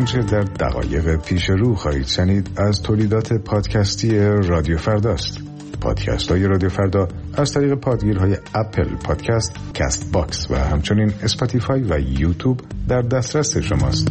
آنچه در دقایق پیش رو خواهید شنید از تولیدات پادکستی رادیو فرداست. پادکست های رادیو فردا از طریق پادگیرهای اپل پادکست، کست باکس و همچنین اسپاتیفای و یوتیوب در دسترس شماست.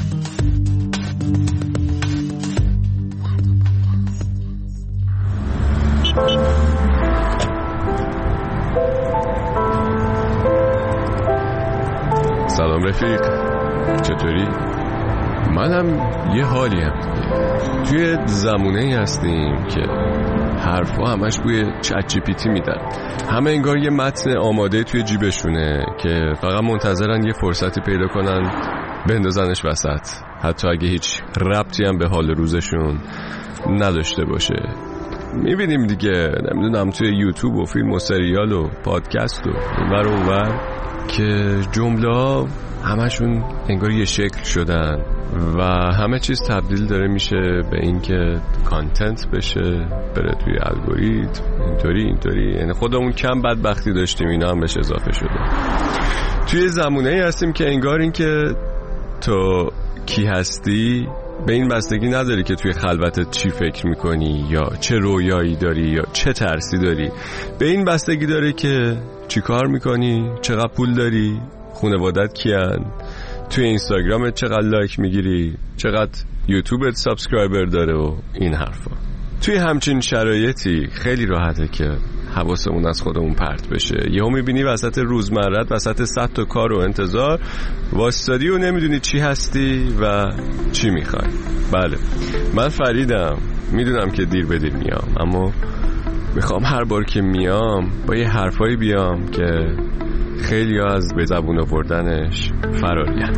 سلام رفیق، چطوری؟ منم یه حالیم. توی زمونه‌ای هستیم که حرفا همش بوی چت جی پی تی میدن. همه انگار یه متن آماده توی جیبشونه که فقط منتظرن یه فرصتی پیدا کنن بندازنش وسط، حتی اگه هیچ ربطی هم به حال روزشون نداشته باشه. میبینیم دیگه، نمیدونم توی یوتیوب و فیلم و سریال و پادکست و اینور اونور که جمله ها همشون انگار یه شکل شدن و همه چیز تبدیل داره میشه به این که کانتنت بشه، بره توی الگوریتم، اینطوری. یعنی خودمون کم بدبختی داشتیم، اینا هم بهش اضافه شده. توی زمونه‌ای هستیم که انگار این که تو کی هستی به این بستگی نداری که توی خلوتت چی فکر میکنی یا چه رویایی داری یا چه ترسی داری. به این بستگی داره که چی کار میکنی، چقدر پول داری، خانوادت کیان، توی اینستاگرامت چقدر لایک میگیری، چقدر یوتیوبت سابسکرایبر داره و این حرفا. توی همچین شرایطی خیلی راحته که حواسمون از خودمون پرت بشه. یهو میبینی وسط روزمرت، وسط 100 تا کار و انتظار واسطادی و نمیدونی چی هستی و چی میخوای. بله، من فریدم، میدونم که دیر به دیر میام، اما میخوام هر بار که میام با یه حرفایی بیام که خیلی از به زبون آوردنش فراریم.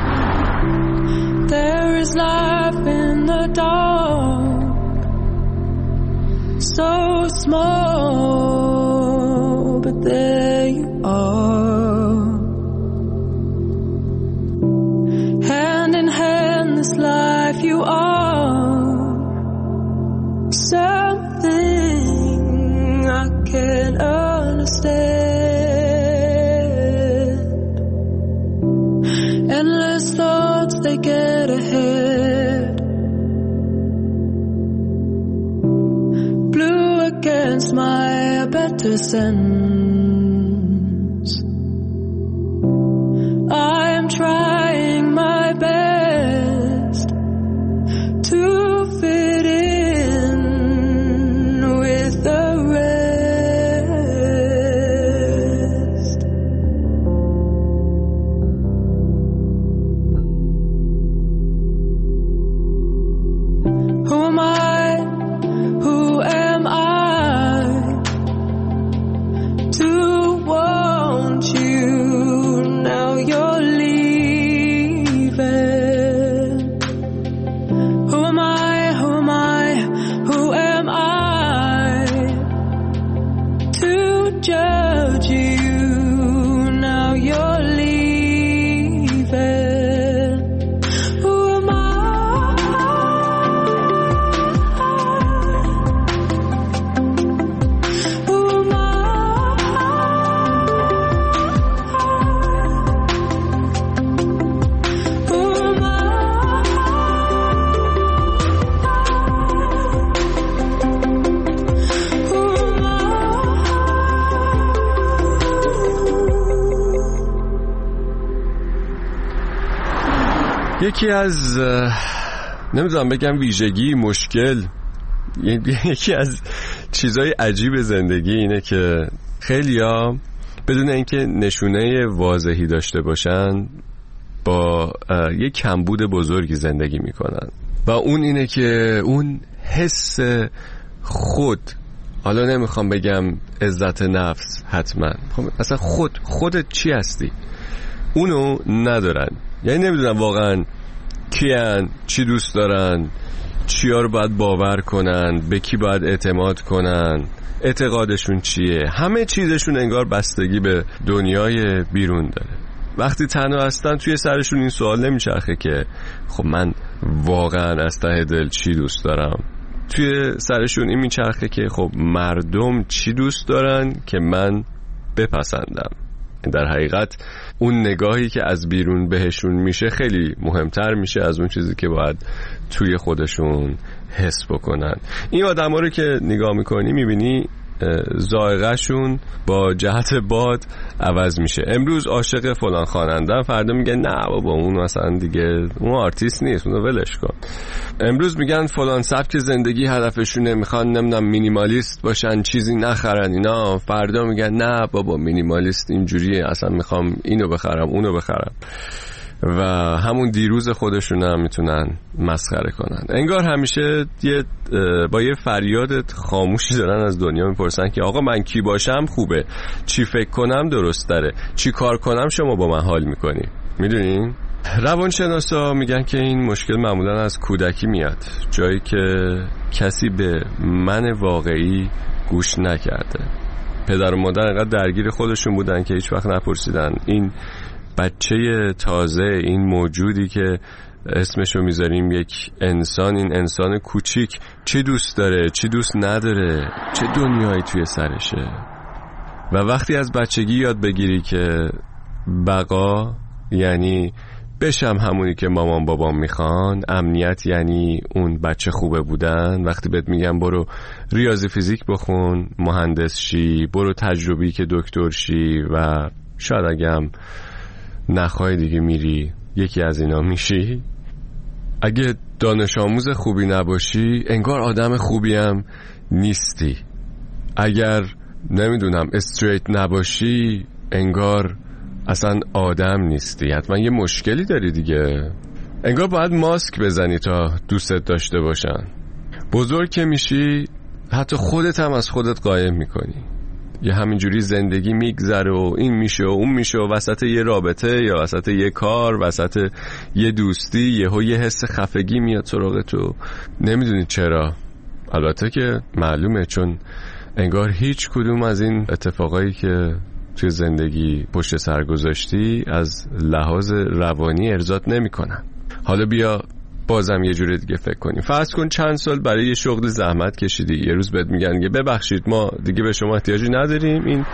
There is life in the dark, so small, but there you are, hand in hand this life you are, something I can't understand, endless thoughts they get ahead, against my better sense. I am trying my best to fit in with the rest. Who am I? Who am I? یکی از نمیدونم بگم ویژگی، مشکل، یکی از چیزای عجیب زندگی اینه که خیلیا بدون اینکه نشونه واضحی داشته باشن با یک کمبود بزرگی زندگی میکنن و اون اینه که اون حس خود، حالا نمیخوام بگم عزت نفس حتما، اصلا خودت چی هستی اونو ندارن. یعنی نمیدونم واقعا کیان، چی دوست دارن، چیا رو باید باور کنن، به کی باید اعتماد کنن، اعتقادشون چیه. همه چیزشون انگار بستگی به دنیای بیرون داره. وقتی تنها هستن توی سرشون این سوال نمیچرخه که خب من واقعا از ته دل چی دوست دارم. توی سرشون این میچرخه که خب مردم چی دوست دارن که من بپسندم. در حقیقت اون نگاهی که از بیرون بهشون میشه خیلی مهمتر میشه از اون چیزی که باید توی خودشون حس بکنن. این آدما رو که نگاه میکنی میبینی ذائقه‌شون با جهت باد عوض میشه. امروز عاشق فلان خواننده‌ام، فردا میگن نه بابا اون مثلا دیگه اون آرتیست نیست، اونو ولش کن. امروز میگن فلان سبک زندگی هدفشونه، میخوان نمیدونم مینیمالیست باشن، چیزی نخرن اینا، فردا میگن نه بابا مینیمالیست اینجوریه، اصلا میخوام اینو بخرم اونو بخرم و همون دیروز خودشون هم میتونن مسخره کنن. انگار همیشه با یه فریاد خاموشی دارن از دنیا میپرسن که آقا من کی باشم خوبه، چی فکر کنم درست داره، چی کار کنم شما با من حال میکنی. میدونین روانشناسا میگن که این مشکل معمولا از کودکی میاد، جایی که کسی به من واقعی گوش نکرده. پدر و مادر انقدر درگیر خودشون بودن که هیچ وقت نپرسیدن این بچه تازه، این موجودی که اسمشو میذاریم یک انسان، این انسان کوچیک چی دوست داره، چی دوست نداره، چه دنیایی توی سرشه. و وقتی از بچگی یاد بگیری که بقا یعنی بشم همونی که مامان بابام میخوان، امنیت یعنی اون بچه خوبه بودن، وقتی بهت میگم برو ریاضی فیزیک بخون مهندس شی، برو تجربی که دکتر شی و شاید اگه نخوای دیگه میری یکی از اینا میشی، اگه دانش آموز خوبی نباشی انگار آدم خوبی هم نیستی، اگر نمیدونم استریت نباشی انگار اصلا آدم نیستی، حتما یه مشکلی داری دیگه. انگار باید ماسک بزنی تا دوستت داشته باشن. بزرگ که میشی حتی خودت هم از خودت قایم میکنی، یه همینجوری زندگی میگذره و این میشه و اون میشه و وسط یه رابطه یا وسط یه کار، وسط یه دوستی یه حس خفگی میاد سراغ تو، نمیدونی چرا. البته که معلومه، چون انگار هیچ کدوم از این اتفاقایی که توی زندگی پشت سر گذاشتی از لحاظ روانی ارضات نمیکنن. حالا بیا بازم یه جوری دیگه فکر کنیم. فرض کن چند سال برای یه شغل زحمت کشیدی، یه روز بهت میگن که ببخشید ما دیگه به شما احتیاجی نداریم، این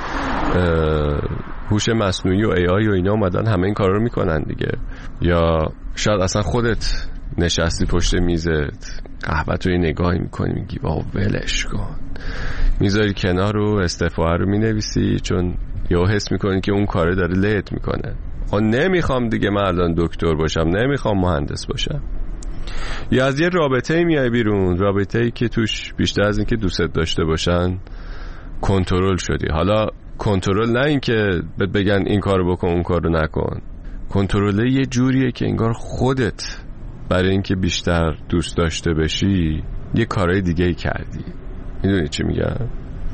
هوش مصنوعی و AI و اینا اومدن همه این کارا رو میکنن دیگه. یا شاید اصلا خودت نشستی پشت میزت، قهوه‌تو یه نگاهی میکنی میگی بابا ولش کن، میذاری کنار رو استعفا رو مینویسی چون یا حس میکنی که اون کاره داره لهت میکنه. نمیخوام دیگه من الان دکتر باشم، نمیخوام مهندس باشم. یا از یه رابطه‌ای میای بیرون، رابطه‌ای که توش بیشتر از این که دوستت داشته باشن کنترل شدی. حالا کنترل نه این که بگن این کارو بکن اون کارو نکن، کنترل یه جوریه که انگار خودت برای اینکه بیشتر دوست داشته بشی یه کارهای دیگه کردی. میدونی چی میگم؟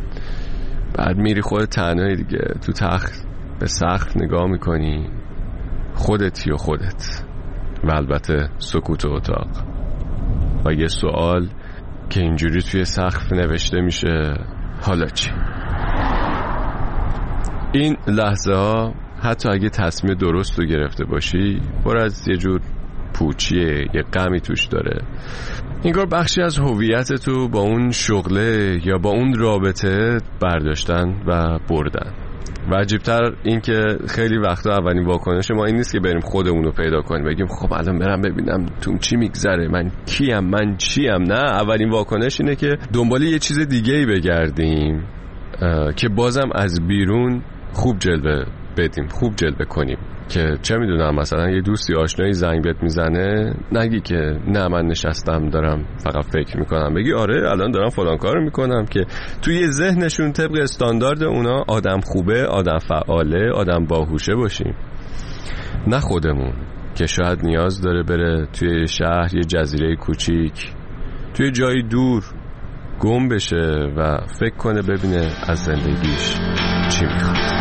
بعد میری خودت تنهایی دیگه تو تخت به سقف نگاه میکنی، خودتی و خودت و البته سکوت اتاق و یه سوال که اینجوری توی سقف نوشته میشه حالا چی؟ این لحظه ها حتی اگه تصمیم درست رو گرفته باشی پر از یه جور پوچیه، یه غمی توش داره. انگار بخشی از هویت تو با اون شغله یا با اون رابطه برداشتن و بردن. و عجیبتر این که خیلی وقتا اولین واکنش ما این نیست که بریم خودمون رو پیدا کنیم بگیم خب الان برم ببینم تو چی میگذره، من کیم، من چیم. نه، اولین واکنش اینه که دنبال یه چیز دیگه‌ای بگردیم که بازم از بیرون خوب جلوه بدیم، خوب جلوه کنیم. که چه میدونم مثلا یه دوستی آشنایی زنگ بهت میزنه نگی که نه من نشستم دارم فقط فکر میکنم، بگی آره الان دارم فلان کارو میکنم، که توی ذهنشون طبق استاندارد اونا آدم خوبه، آدم فعاله، آدم باهوشه باشیم. نه خودمون که شاید نیاز داره بره توی شهر یه جزیره کوچیک توی جایی دور گم بشه و فکر کنه ببینه از زندگیش چی میخواد.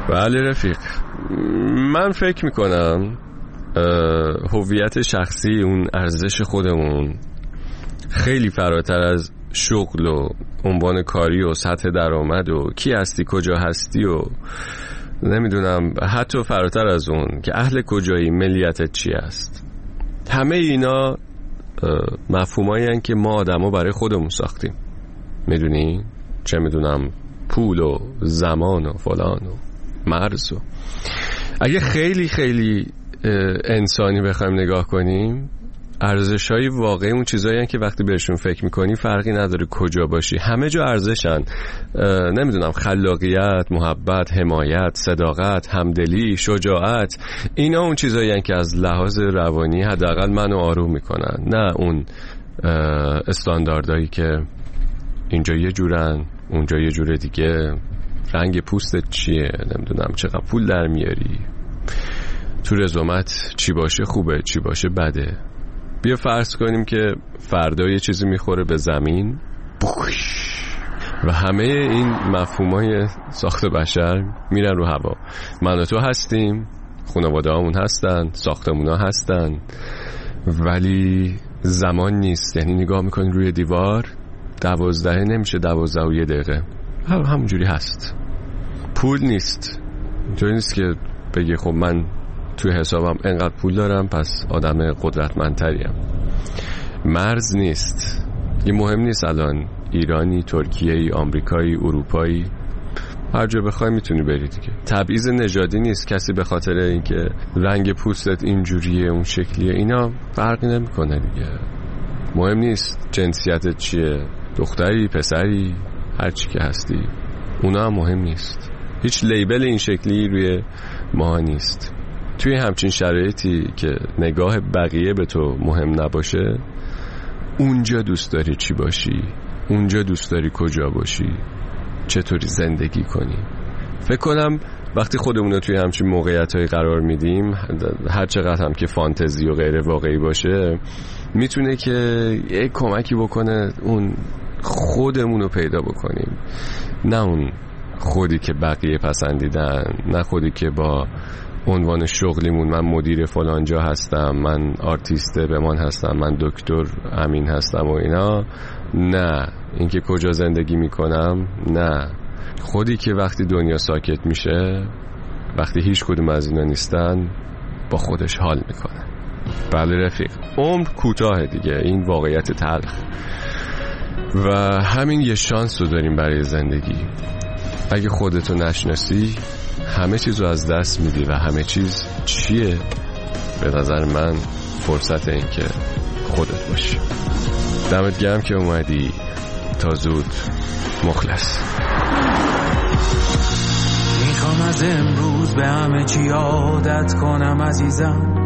بله رفیق، من فکر میکنم هویت شخصی، اون ارزش خودمون خیلی فراتر از شغل و عنوان کاری و سطح درآمد و کی هستی کجا هستی و نمیدونم، حتی فراتر از اون که اهل کجایی، ملیتت چی است. همه اینا مفهومایی هستن که ما آدما برای خودمون ساختیم. میدونی؟ چه میدونم، پول و زمان و فلان و مرز و اگه خیلی خیلی انسانی بخوایم نگاه کنیم، ارزش‌های واقعی اون چیزایی هستن که وقتی بهشون فکر میکنی فرقی نداره کجا باشی، همه جا ارزشن. نمیدونم، خلاقیت، محبت، حمایت، صداقت، همدلی، شجاعت، اینا اون چیزایی هستن که از لحاظ روانی حداقل منو آروم میکنن، نه اون استانداردهایی که اینجا یه جورن اونجا یه جور دیگه، رنگ پوستت چیه، نمیدونم چقدر پول در میاری، تو رزومت چی باشه خوبه چی باشه بده. بیا فرض کنیم که فردا یه چیزی میخوره به زمین و همه این مفهومای ساخت بشر میرن رو هوا. من و تو هستیم، خانواده هامون هستن، ساختمون ها هستن، ولی زمان نیست. یعنی نگاه میکنی روی دیوار 12 نمیشه 12 و 1 دقیقه، همونجوری هست. پول نیست، اینطوری نیست که بگی خب من توی حسابم انقدر پول دارم پس آدم قدرتمندتریم. مرز نیست، این مهم نیست الان ایرانی، ترکیه‌ای، آمریکایی، اروپایی، هر جا بخوای میتونی بری دیگه. تبعیض نژادی نیست، کسی به خاطر اینکه رنگ پوستت اینجوریه اون شکلیه اینا فرقی نمیکنه دیگه. مهم نیست جنسیتت چیه، دختری، پسری، هر چی که هستی، اونا هم مهم نیست. هیچ لیبل این شکلی روی ما نیست. توی همچین شرایطی که نگاه بقیه به تو مهم نباشه، اونجا دوست داری چی باشی، اونجا دوست داری کجا باشی، چطوری زندگی کنی. فکر کنم وقتی خودمون توی همچین موقعیت‌های قرار میدیم، هر چقدر هم که فانتزی و غیر واقعی باشه، میتونه که یک کمکی بکنه اون خودمون رو پیدا بکنیم، نه اون خودی که بقیه پسندیدن، نه خودی که با عنوان شغلیمون من مدیر فلان جا هستم، من آرتیست بمان هستم، من دکتر امین هستم و اینا. نه، اینکه کجا زندگی میکنم، نه، خودی که وقتی دنیا ساکت میشه، وقتی هیچ کدوم از اینا نیستن، با خودش حال میکنه. بله رفیق، عمر کوتاه دیگه، این واقعیت تلخ و همین یه شانس رو داریم برای زندگی. اگه خودتو نشناسی همه چیز رو از دست میدی و همه چیز چیه؟ به نظر من فرصت این که خودت باشی. دمت گرم که اومدی، تا زود، مخلص. میخوام از امروز به همه چی عادت کنم عزیزم،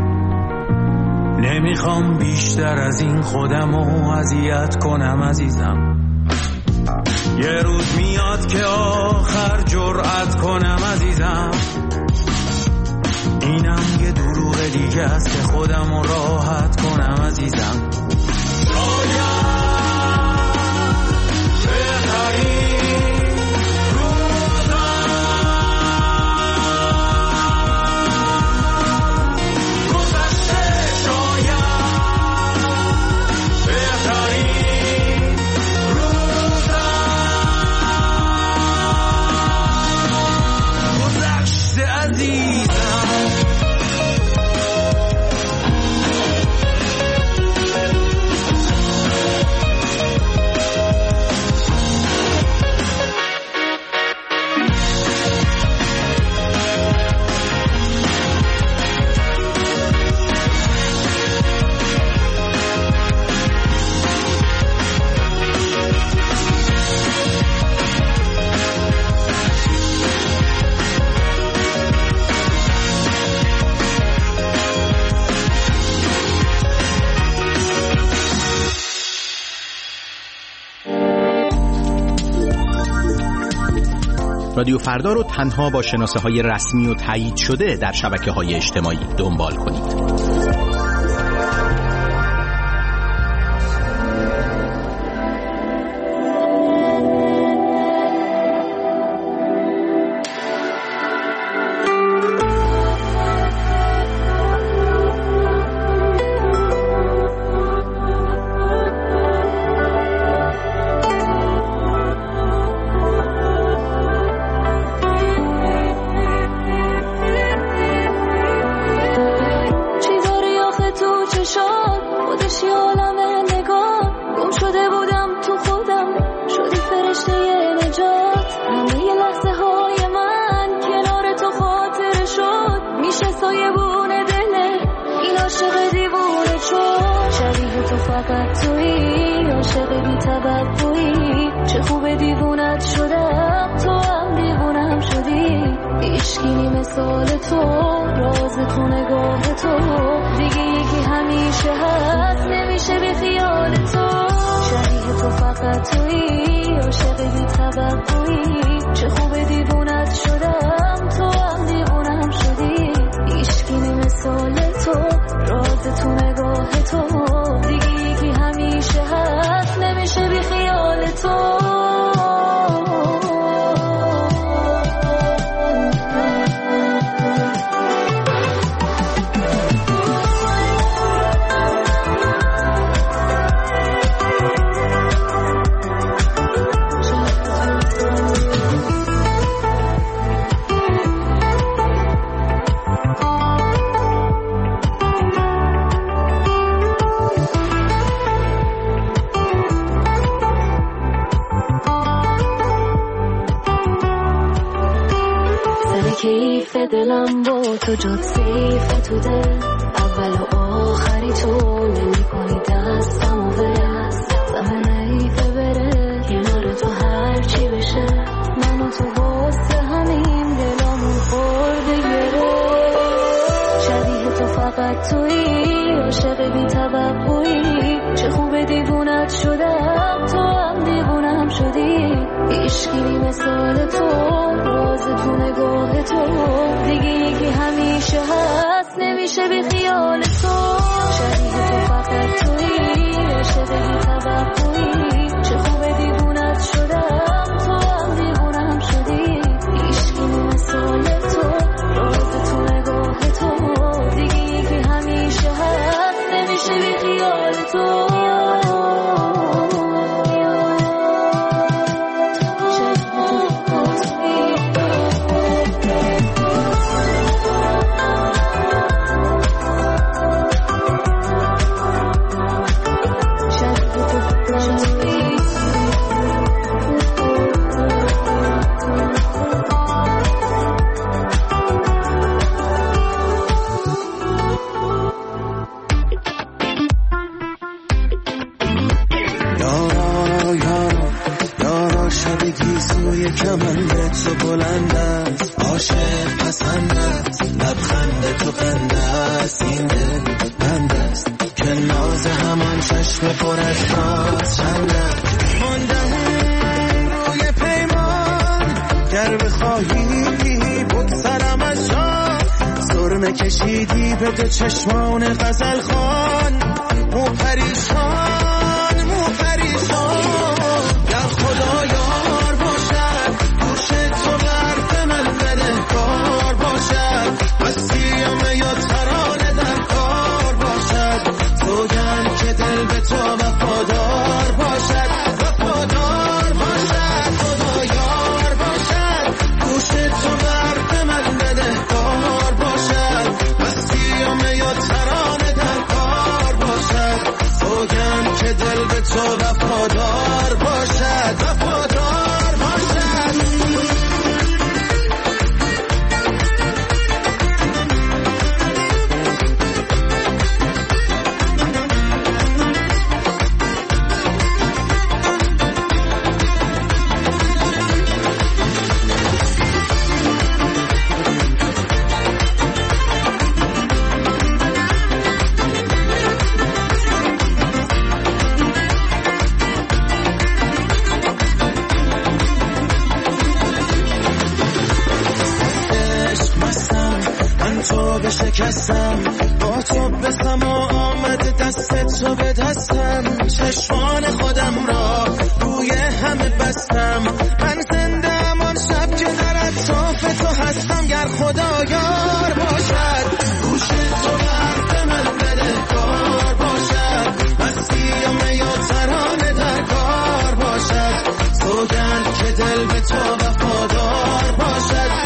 نمیخوام بیشتر از این خودم رو اذیت کنم عزیزم. یه روز میاد که آخر جرأت کنم عزیزم، اینم یه دروغ دیگه است که خودم رو راحت کنم عزیزم. رادیو فردا رو تنها با شناسه‌های رسمی و تایید شده در شبکه‌های اجتماعی دنبال کنید. توقعی چه خوب دیوونت شدم تو هم دیوونم شدی عشقی مثال تو راز تو نگاه تو دیگه یکی همیشه هست نمیشه بی خیال تو شبیه تو فقط تویی عاشق بی توقعی چه خوب دیوونت شدم تو هم دیوونم شدی عشقی مثال تو راز تو نگاه تو دیگه یکی همیشه هست نمیشه بی خیال تو کیف دلم با تو جات سیف تو دل اول و آخری تو نمی کنی دستم و برس زمه نیفه بره کنار تو هر چی بشه من و تو واسه همین دلامون خورده گره شبیه تو فقط تویی عاشق بی توقعی چه خوب دیوونت شدم تو هم دیوونم شدی عشقی مثال تو راز تو نگاه تو دیگه یکی همیشه هست نمیشه بی خیال تو شبیه تو فقط تویی عاشق بی توقعی چه خوب دیوونت شدم تو هم دیوونم شدی عشقی مثال تو راز تو نگاه تو دیگه یکی همیشه هست نمیشه بی خیال تو کشیدی به چشمان غزل خان مو پریشان یا خدا یار باشد گوش تو برد من بده کار باشد مسیم یا ترانه در کار باشد سوگن که دل به تو وفادار باشد خدا یار باشد گوش تو برد من بده کار باشد یا ترانه در کار باشد سوگن که دل به تو وفادار باشد شکستم با تو بسم و آمد دست تو به دستم چشمان خودم را روی همه بستم من زنده امان شب که در اطراف تو هستم گر خدا یار باشد گوش تو برد من بده کار باشد مسیم یا ترانه در کار باشد سوگن که دل به تو وفادار باشد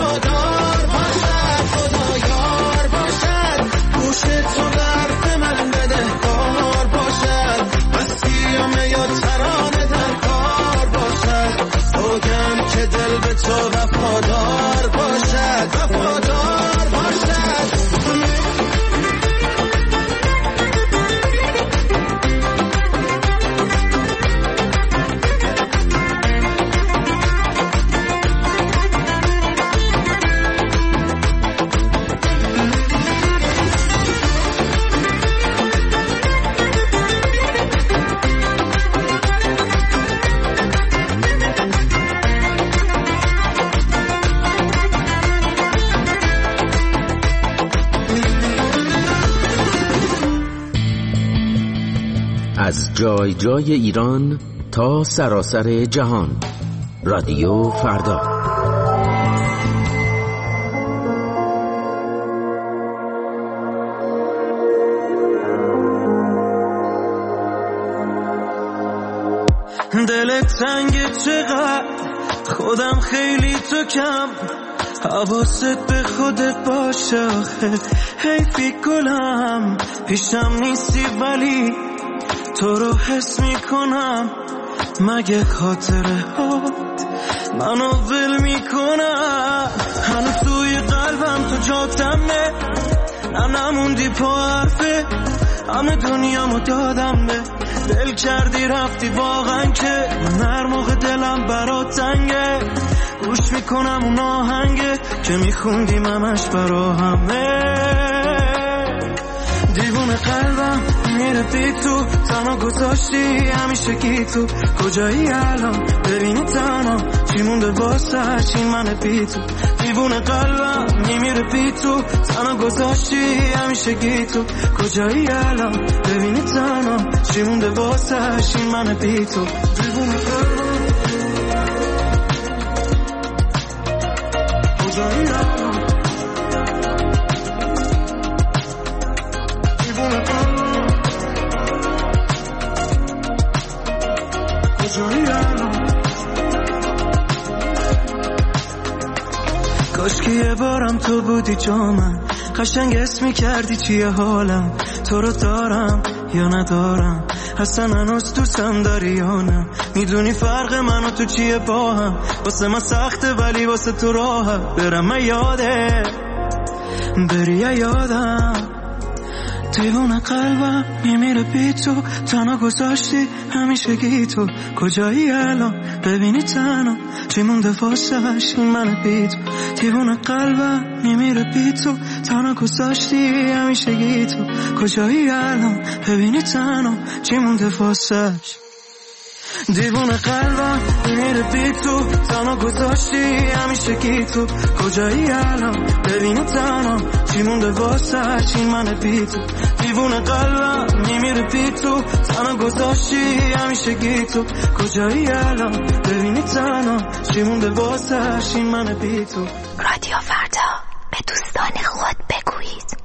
تو برد من بده کار باشد مسیم یا ترانه در کار باشد سوگن که دل به تو وفادار باشد جای جای ایران تا سراسر جهان. رادیو فردا. دلت تنگه چقدر، خودم خیلی تو کم، حواست به خودت باشه آخه حیفی گلم، پیشم نیستی ولی تو رو حس میکنم، مگه خاطره هات منو ول میکنم، هنوز توی قلبم تو جاتمه، نموندی پا حرفه، همه دنیامو دادم به دل کردی رفتی واقعا که من هر موقع دلم برات تنگه گوش میکنم اون آهنگه که میخوندیم همش برا همه، دیوونه قلبم میره بی تو، تنها گذاشتی همیشه گی تو، کجایی الان ببینی تنها چی مونده واسه چی من بی تو، دیوونه قلبم میمیره بی تو، تنها گذاشتی همیشه گی تو، کجایی الان ببینی تنها چی مونده واسه چی من بی تو، دیوونه قلبم کجایی الان دیوونه قلبم کجایی الان، کاشکی یه بارم تو بودی جا من، قشنگ اسمی کردی چیه حالم، تو رو دارم یا ندارم، اصلا هنوز دوستم داری یا نه، میدونی فرق من و تو چیه با هم، واسه من سخته ولی واسه تو راحت، برم من یاده بری یادم، دیوونه قلبم میمیره بی تو، تنها گذاشتی همیشه گی تو، کجایی الان ببینی تنها چی مونده واسه این من بی تو، دیوونه قلبم میمیره بی تو، تنها گذاشتی همیشه گی تو، کجایی الان ببینی تنها چی مونده واسه، دیوونه قلبم میره بی تو، تنها گذاشتی همیشه گی تو، کجایی الان ببینی تنها چی مونده واسه چی من بی تو، دیوونه قلبم میمیره بی تو، تنها گذاشتی همیشه گی تو، کجایی الان ببینی تنها چی مونده واسه چی من بی تو. رادیو فردا، به دوستان خود بگویید.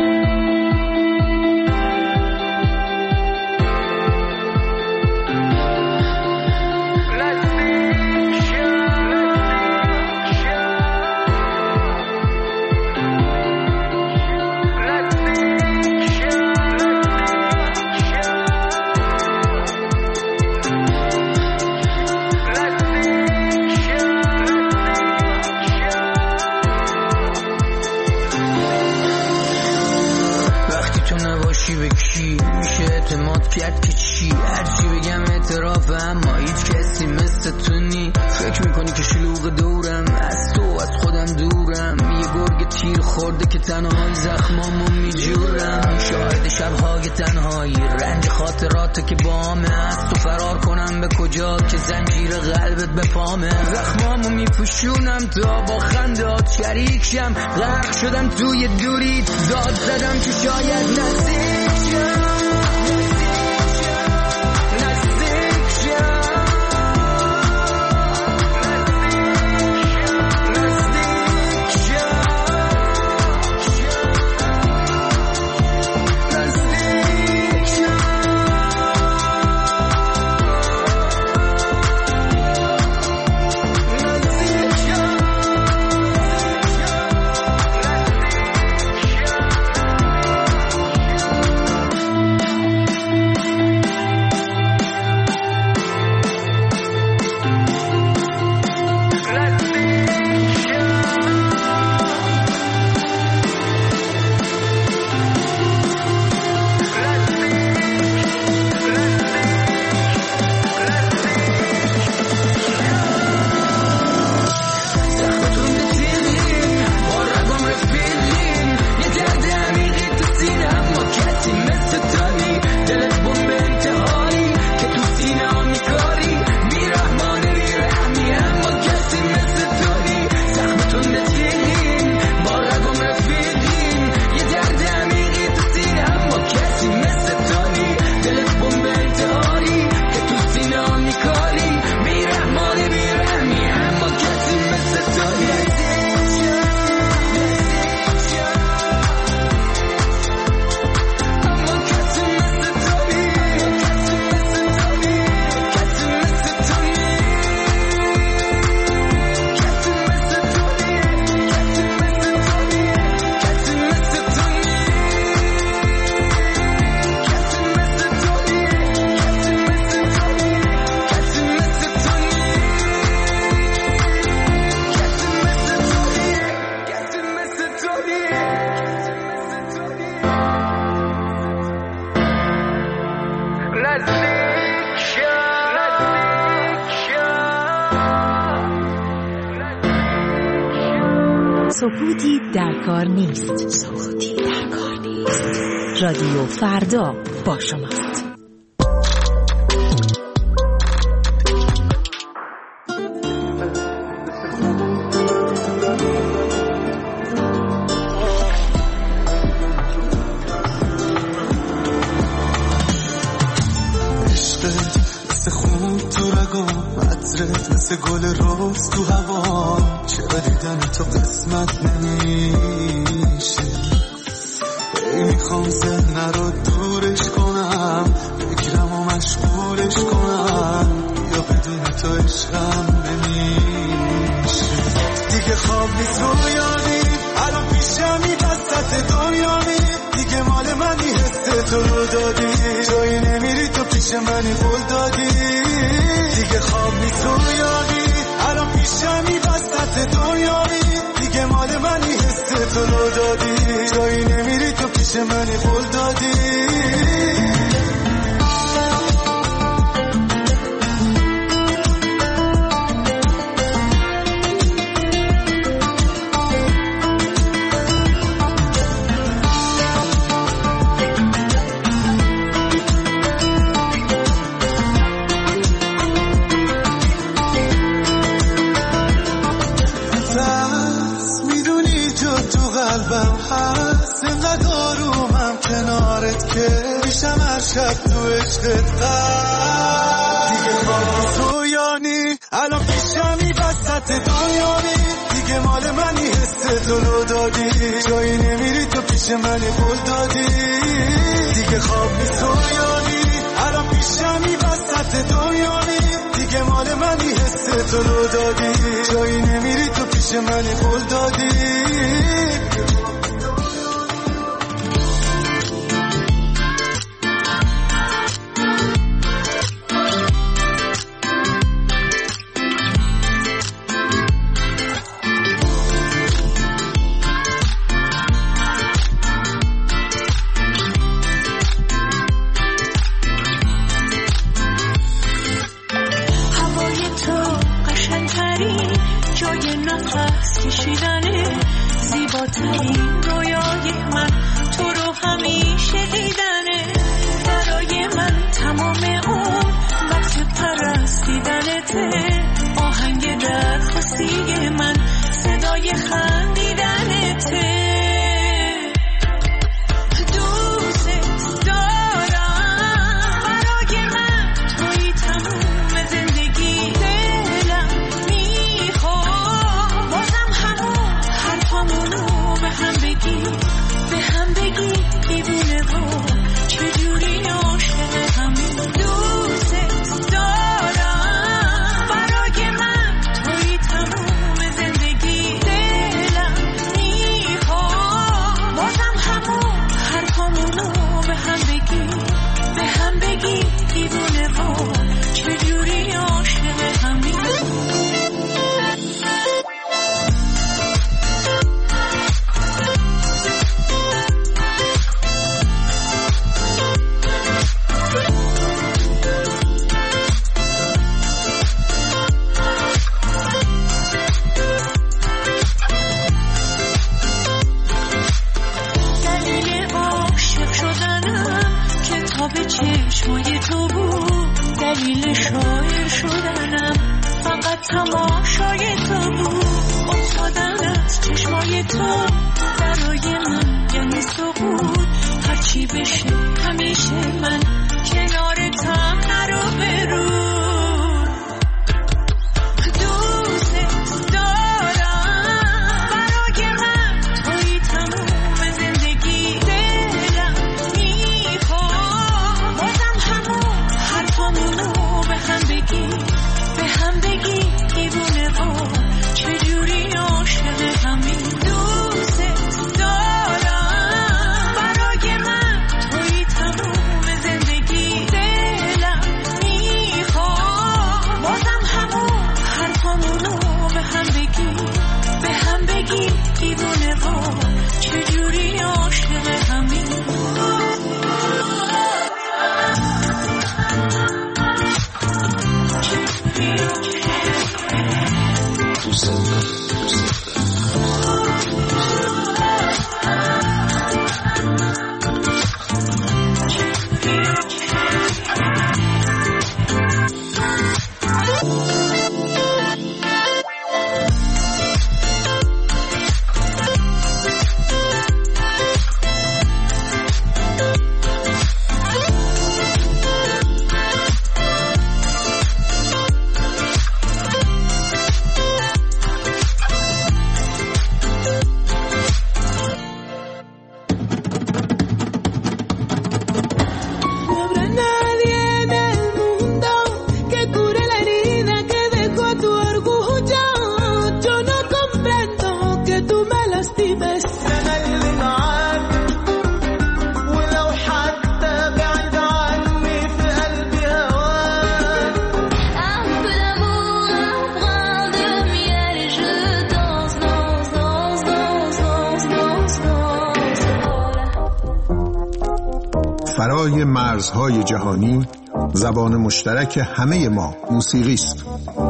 به کی میشه اعتماد کرد که چی، هرچی بگم اعترافم، ما هیچ کسی مثل تو نی، فکر میکنی که شلوغ دورم، از تو از خودم دورم، یه گرگ تیر خورده که تنهایی زخمامو میجورم، شاهد شبهای تنهایی، رنج خاطرات که بامه، از تو فرار کنم به کجا که زنجیر قلبت به پامه، زخمامو میپوشونم تا با خندات شریک شم، غرق شدم توی دوری، داد زدم که شاید نزدیک سکوتی در کار نیست. رادیو فردا با شماست. مثل گل روز تو هوا، چرا دیدن تو قسمت نمیشه. ای میخوام ذهن رو دورش کنم، بگیرم و مشغولش کنم، یا بدون تو عشقم نمیشه. دیگه خواب نیست رویانی، الان پیشمی وسط دنیایی، دیگه مال منی حس تو رو دادی، جایی نمیری تو پیش منی قول دادی. دیگه خواب نیست رویانی، الان پیشمی وسط دنیایی، دیگه مال منی حس تو رو دادی، جایی نمیری تو پیش منی قول دادی. هست اینقدر آرومم کنارت که میشم هر شب تو عشقت. دیگه خواب تو یانی، الان پیشمی وسط دنیایی، دیگه مال منی حس تو رو دادی، جایی نمیری تو پیش منی قول دادی. دیگه خواب تو یانی، الان پیشمی وسط دنیایی، دیگه مال منی حس تو رو دادی، جایی نمیری تو پیش منی قول دادی. زندگی بالای مرزهای جهانی زبان مشترک همه ما موسیقی است.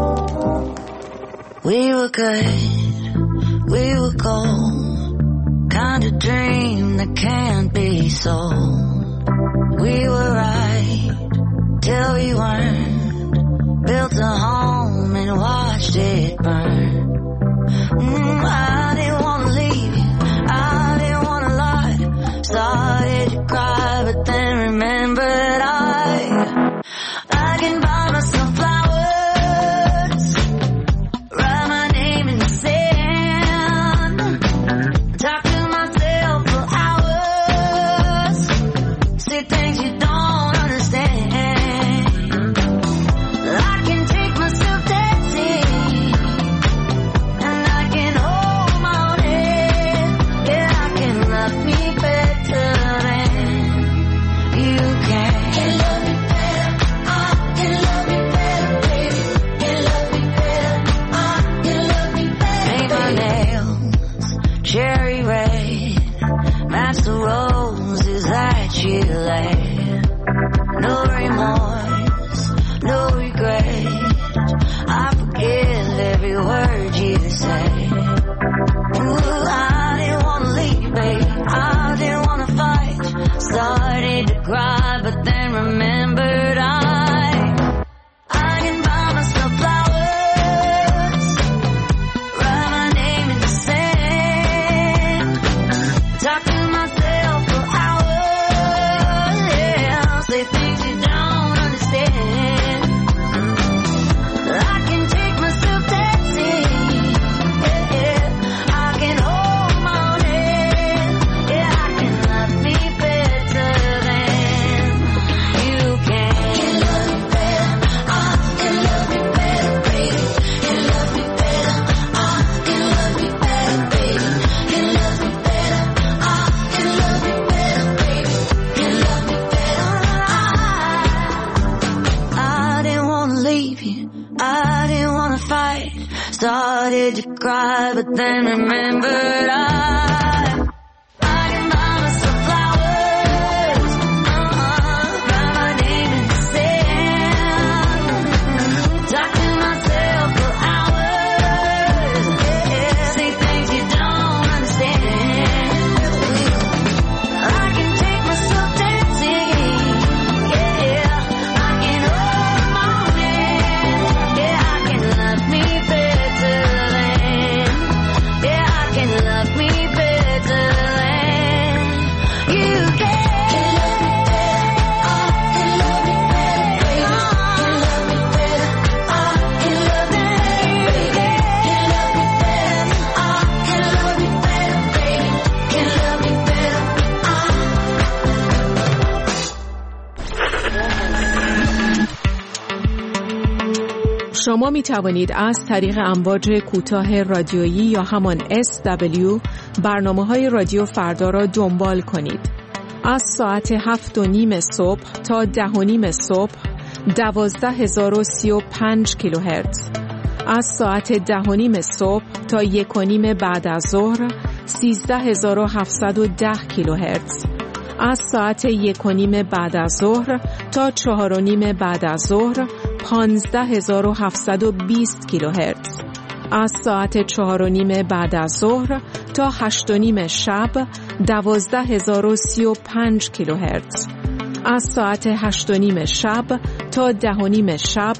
We were good, we were gold, kind of dream that can't be sold. We were right till we weren't, built a home and watched it burn. I didn't want to leave you, I didn't want to lie, started to cry but then remembered I can buy myself flowers, write my name in the sand, talk to myself for hours, say things you don't understand. I can take myself dancing, and I can hold my own head. Yeah, I can love me better than you can. Can love me better, I can love me better, baby. Can love me better, I can love me better. Paint my nails cherry red, match the roses that you laid. No remorse, no regret, I forgive every word you say. Ooh, I didn't want to leave, babe, I didn't want to fight, started to cry but then remembered I can buy myself flowers, write my name in the sand, talk to myself for hours, yeah, say things you don't understand. I can take myself dancing, yeah, I can hold my own head, yeah, I can love me better than you can. Can love me better, I can love me better, baby. Can love me better, I can love me better, baby. Can love me better, I can love me better, baby. Can love me better, I didn't want to leave you, I didn't want to fight, started to cry but then remembered I can buy myself flowers, write my name in the sand, talk to myself for hours, yeah, say things you don't understand. I can take myself dancing, yeah, I can hold my own hand, yeah, I can love me better than, yeah, I can love me better than you can. Can love me better, I can love me better, baby. Can love me better, I can love me better, baby. Can love me better, I شما می توانید از طریق امواج کوتاه رادیویی یا همان SW برنامه‌های رادیو فردا را دنبال کنید. از ساعت 7:30 صبح تا 10:30 صبح 12035 کیلوهرتز. از ساعت 10:30 صبح تا 1:30 بعد از ظهر 13710 کیلوهرتز. از ساعت 1:30 بعد از ظهر تا 4:30 بعد از ظهر 15720 کیلوهرتز. از ساعت 4:30 بعد از ظهر تا 8:30 شب 12035 کیلوهرتز. از ساعت 8:30 شب تا 10:30 شب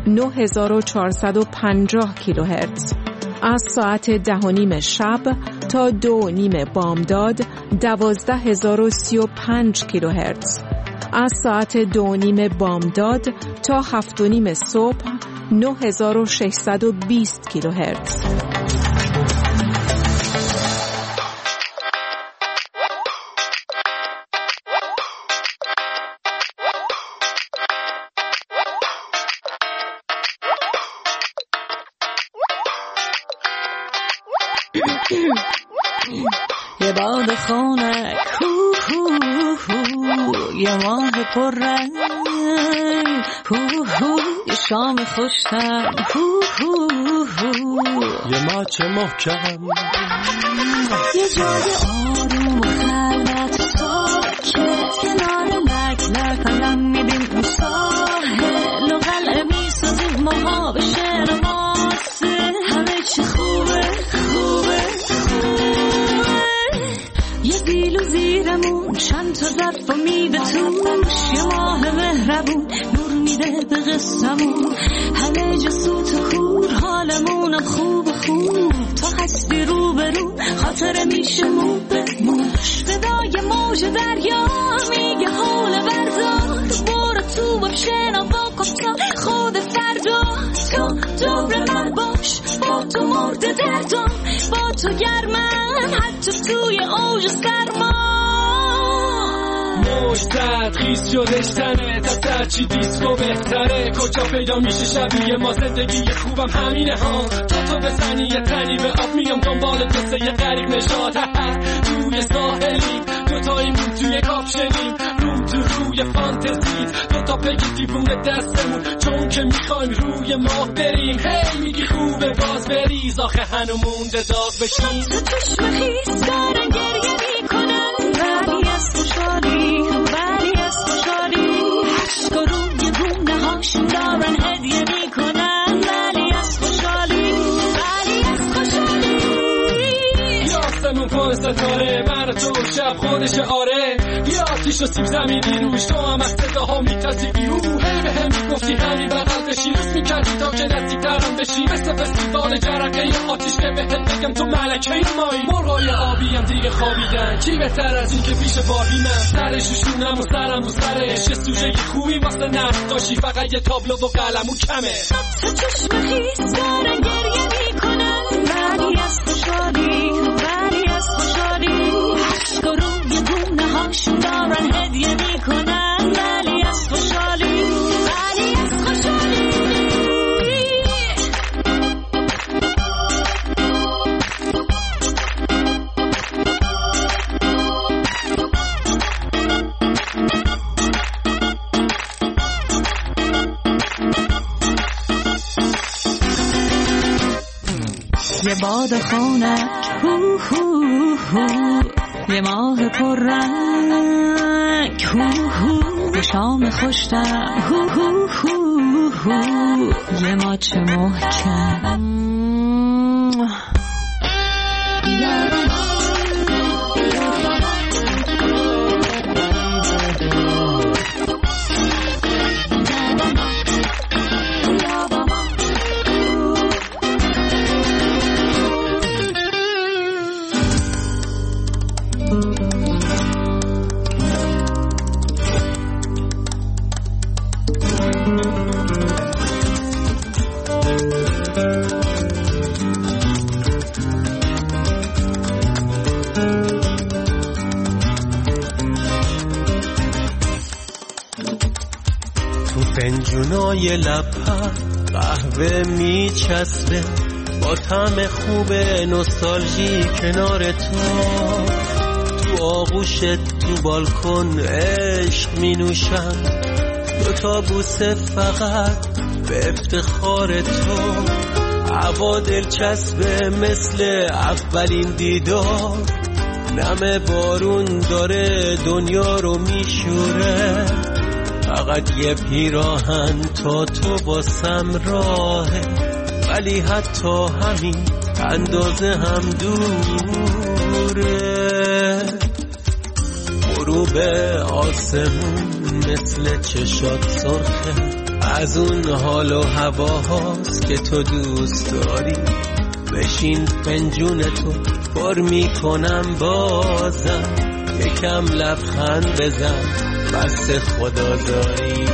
9450 کیلوهرتز. از ساعت 10:30 شب تا 2:30 بامداد 12035 کیلوهرتز. از ساعت 2:30 بامداد تا 7:30 صبح 9620 کیلوهرتز. یه باد خنک یه ماه پررنگ یه شام خوشتم یه ماچ محکم یه جای آروم و خلوت ساکت کنار ظرف میده توش یه ماه مهربون نور میده به قصمون همه جا سوت و خور حالمونم خوب تو هستی رو به رو خاطره میشه مو به مو صدای موج دریا میگه حول بردار برو تو با شنوا کن تا خود فردا تو دور من باش با تو مرد دردم با تو گرمم حتی توی اوج سرما موج زد خیز شدش تنه تا هرچی دیسکو بهتره کجا پیدا میشه شبیه ما زندگی خوبم همینه ها تا تو بزنی یه تنی به آب میام دنبال قصه یه غریب نشاد توی ساحلی دوتاییم توی کاپشنیم رو روی فانتزی دوتا پگی دیوونه دستمون چون که میخوایم روی ماه بریم هی میگی خوبه باز بریز آخه هنو مونده داغ بشیم تو چشم خیز دارن گریه میکنن ولی از خوشحالی ولی از خوشحالی عشق روی گونه هاشون دارن هدیه میکنن ولی از خوشحالی ولی از خوشحالی یاستمون پر ستاره من تو شب خودش آره یا آتیش و سیب زمینی روش تو هم از صداها میتازی بیرو هی به هم میگفتی همین بغل بشی روز میکردی تا که نزدیک ترم بشی مثل فستیوال جرقه یا آتیش که بهت بگم تو ملکه مایی مرغای آبی هم دیگه خوابیدن کی بهتر از این که پیش بابی من سرش شونم و سرم و سرش یه سوژه خوبی واسه نقاشی فقط یه تابلو و قلمو کمه تو چشم خیز دارن گریه میکنن ولی از خوشحالی ولی از خوشحالی عشق روی گونه هاشون دارن هدیه میکنن ولی از خوشحالی ولی از خوشحالی یه باد خونک هو هو هو یه ماه پر رنگ هو هو یه شام خوشتم هو هو هو هو یه ماچ محکم فنجونای لب‌ها قهوه میچسبه با طعم خوب نوستالژی کنار تو آغوشت تو بالکن عشق می نوشم دوتا بوسه فقط به افتخار تو هوا دلچسبه مثل اولین دیدار نم بارون داره دنیا رو میشوره فقط یه پیراهن تا تو باسم راهه ولی حتی همین اندازه هم دوره غروب آسمون مثل چشات سرخه از اون حال و هواهاست که تو دوست داری بشین فنجون تو پر میکنم بازم یکم لبخند بزن بس خدا داری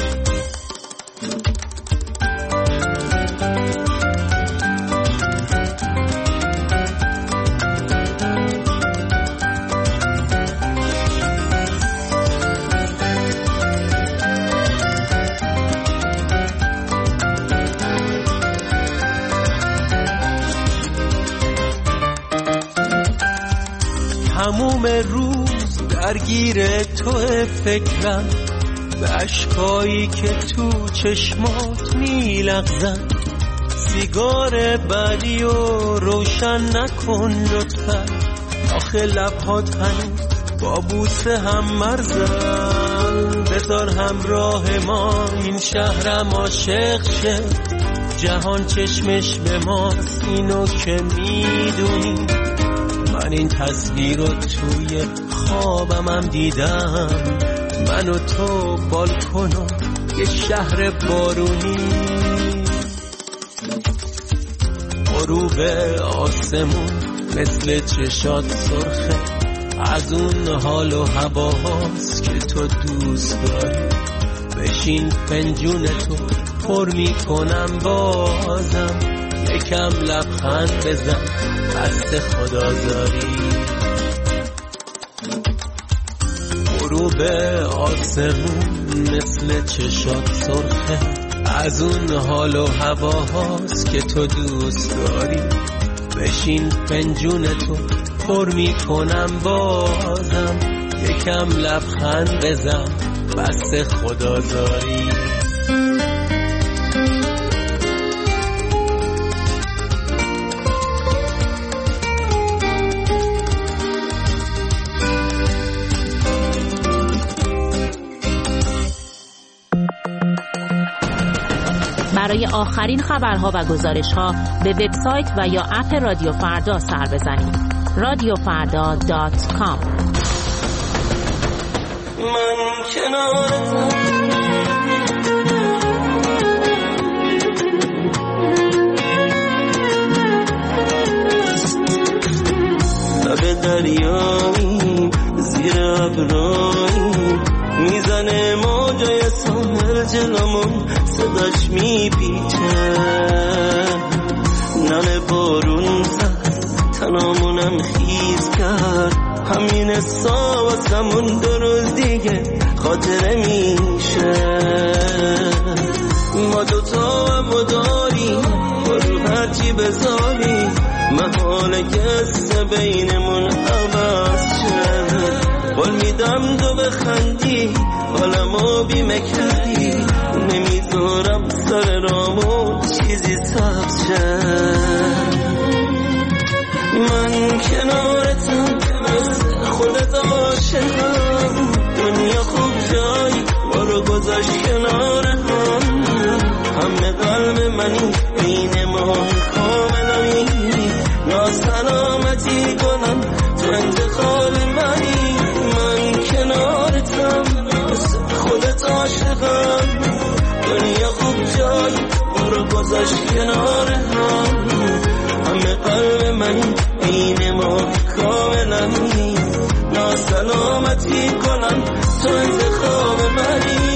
تموم روز درگیر تو فکرم به عشقایی که تو چشمات میلغزن سیگار بعدی و روشن نکن لطفا آخه لبهات هنوز با بوسه هم مرزن بذار همراه ما این شهرم عاشق شه جهان چشمش به ماست اینو که میدونی من این تصویر رو توی خوابمم دیدم، من و تو بالکن و یه شهر بارونی، غروب آسمون مثل چشات سرخه، از اون حال و هواهاست که تو دوست داری. بشین فنجون تو پر میکنم بازم، یکم لبخند بزن دست خدازاری. غروب آسمون مثل چشات سرخه، از اون حال و هواهاست که تو دوست داری. بشین فنجون تو پر میکنم بازم، یکم لبخند بزن بس خدازاری. برای آخرین خبرها و گزارش‌ها به وبسایت و یا اپ رادیو فردا سر بزنید. radiofarda.com. من کنارتم، لب دریایی زیر ابرایی، میزنه موجای ساحل جلومون، صداش میپیچه، نم بارون زد تنامونم خیز کرد، همین واسمون 2 روز دیگه خاطره میشه. ما دوتا هم داریم برو هرچی بذاری، محاله قصه بینمون عوض شه. قول میدم تو بخندی حالمو بیمه کردی، نمیذارم سر رامو چیزی سبز شه. من کنارتم خودت عاشقم، دنیا خوب جایی برو گذاشت کنار هم، همه قلب منی بین ما کاملمی، ناسلامتی کنم تو انتخاب منی. من کنارتم خودت عاشقم، دنیا خوب جایی برو گذاشت کنار هم، همه قلب منی بین ما کاملمی، ناسلامتی کنم تو انتخاب منی.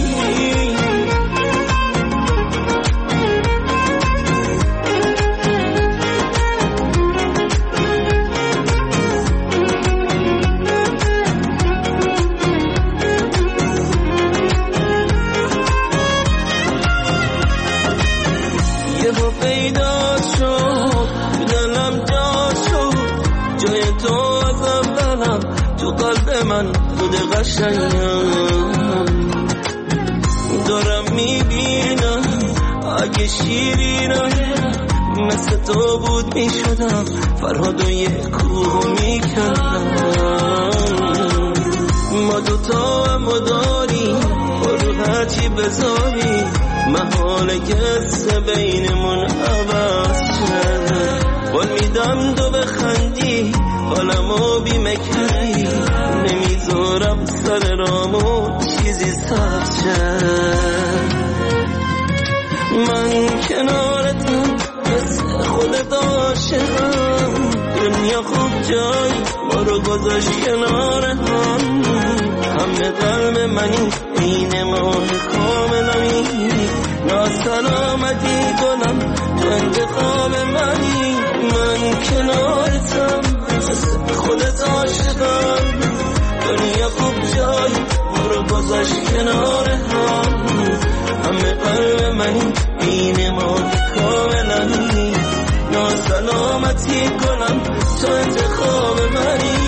یه با پیدا شد دلم جا شد، جای تو از اولم تو قلب من خود قشنگم. دارم میبینم اگه شیرینم مثل تو بود میشدم، فرهادو یه کوه میکردم. ما دوتا هم داریم برو هرچی بذاری، محاله قصه بینمون عوض شه. قول میدم تو بخندی حالمو بیمه کردی، نمیذارم سر رامو چیزی سبز شه. من کنارتم مثل خودت عاشقم، دنیا خوب جایی برو گذاشت کنار هم، همه قلب منی بین ما کاملمی، ناسلامتی کنم تو انتخاب منی. من کنارتم خودت عاشقم، دنیا خوب جایی برو گذاشت کنار هم، همه قلب منی بین ما کاملمی، ناسلامتی کنم تو انتخاب منی.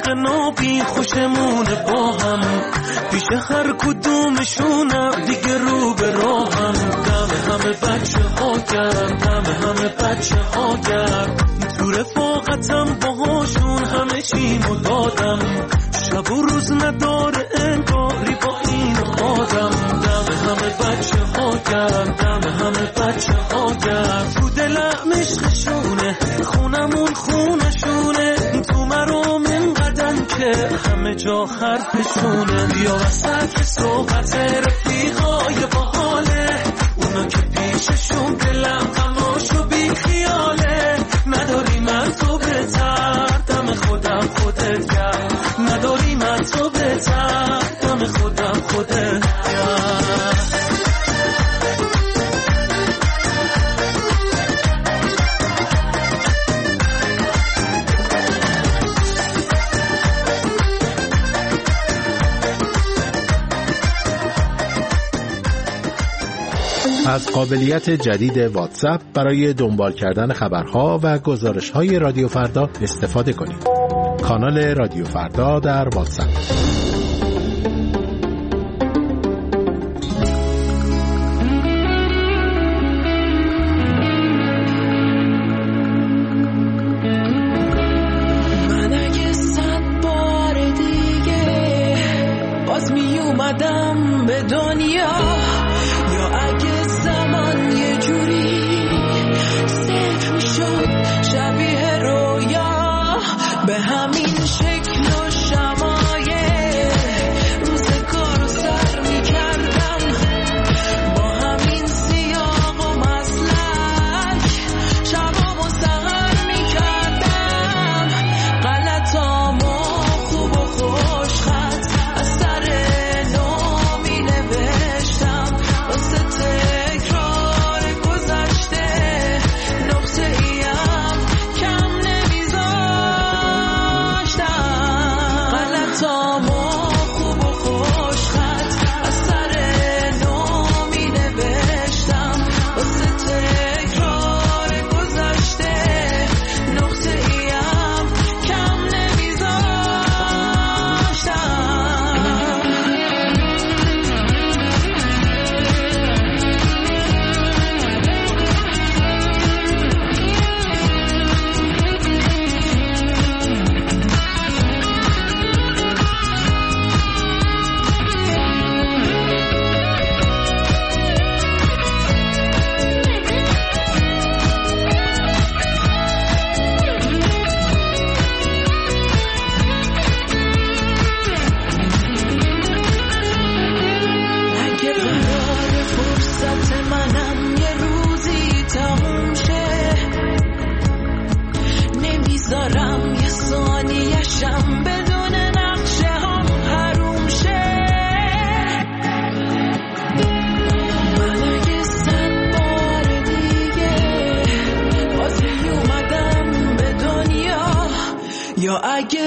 نابی خوشمونه با هم، پیش هر کدومشونم دیگه رو به راهم. دم همه بچه ها گرم، دم همه بچه ها گرم، تو رفاقتم باهاشون همه چیمو دادم. شب و روز نداره انگاری با این آدم. دم همه بچه ها گرم، دم همه بچه ها گرم، تو دلم عشقشونه، خونمون خونشونه، تو مرام اینقدرن که همه جا حرفشونه. بیا وسط صحبت رفیقای باحاله، اونا که پیششون دلم غماشو بی خیاله. نداری من تو بهتر، دم خودم خودت گرم، نداری من تو بهتر، دم خودم خودت گرم. از قابلیت جدید واتساپ برای دنبال کردن خبرها و گزارش‌های رادیو فردا استفاده کنید. کانال رادیو فردا در واتساپ. من اگه 100 بار دیگه باز می اومدم به دنیا، یا اگه زمان یه جوری صفر میشد شبیه رویا، به همین شکل و شمایه روزگارو سر میکردم، با همین سیاق و مسلک شبامو سهر میکردم. غلطامو خوب و خوش خط از سر نو می نوشتم، واسه تکرار گذشته نقطه ایم کم نمیذاشتم. غلطامو خوب و خوش خط از سر نو می نوشتم، واسه تکرار گذشته نقطه ایم کم اگه قرار فرصت منم یه روزی تموم شه، نمیذارم یه ثانیه‌شم بدون نقشه هم حروم شه. من اگه 100 بار دیگه باز می اومدم به دنیا، یا اگه